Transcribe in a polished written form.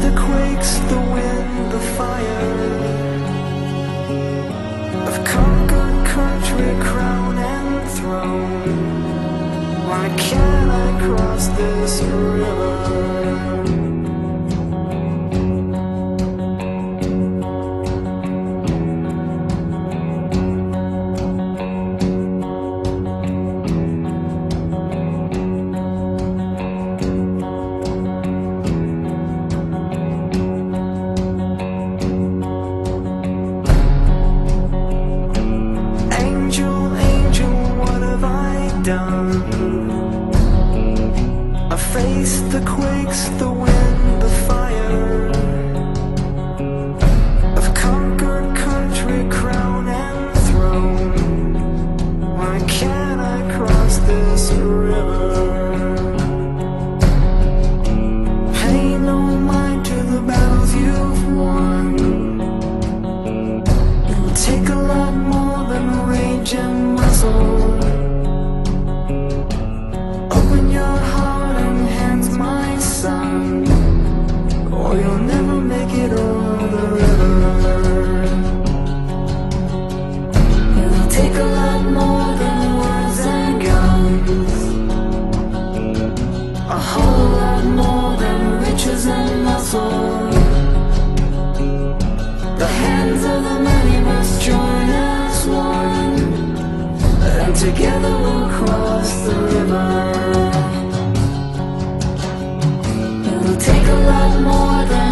that quakes, the wind, the fire. I've conquered country, crown and throne. Why can't I cross this river? I face the quakes, the wind, the fire. I've conquered country, crown and throne. Why can't I cross this river? Pay no mind to the battles you've won. It'll take a lot more than rage and muscle. Or you'll never make it over the river. It'll take a lot more than words and guns, a whole lot more than riches and muscle. The hands of the many must join as one, and together we'll cross the river. It'll take a lot more than